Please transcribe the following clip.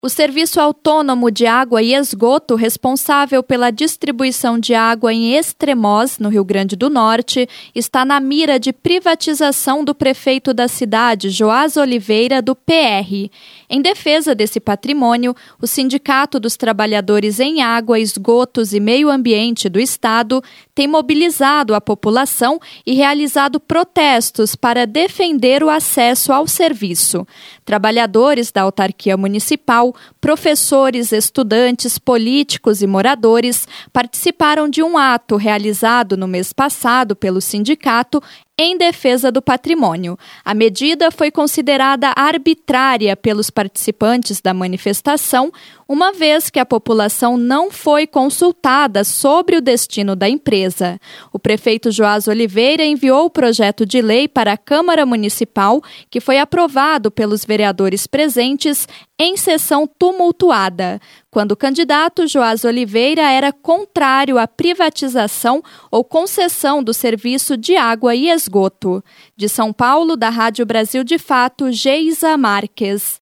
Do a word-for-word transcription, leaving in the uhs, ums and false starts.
O Serviço Autônomo de Água e Esgoto, responsável pela distribuição de água em Extremoz, no Rio Grande do Norte, está na mira de privatização do prefeito da cidade, Joás Oliveira, do P R. Em defesa desse patrimônio, o Sindicato dos Trabalhadores em Água, Esgotos e Meio Ambiente do Estado tem mobilizado a população e realizado protestos para defender o acesso ao serviço. Trabalhadores da autarquia municipal, professores, estudantes, políticos e moradores participaram de um ato realizado no mês passado pelo sindicato em defesa do patrimônio. A medida foi considerada arbitrária pelos participantes da manifestação, uma vez que a população não foi consultada sobre o destino da empresa. O prefeito Joás Oliveira enviou o projeto de lei para a Câmara Municipal, que foi aprovado pelos vereadores presentes em sessão tumultuada, quando o candidato Joás Oliveira era contrário à privatização ou concessão do serviço de água e esgoto. De São Paulo, da Rádio Brasil de Fato, Geisa Marques.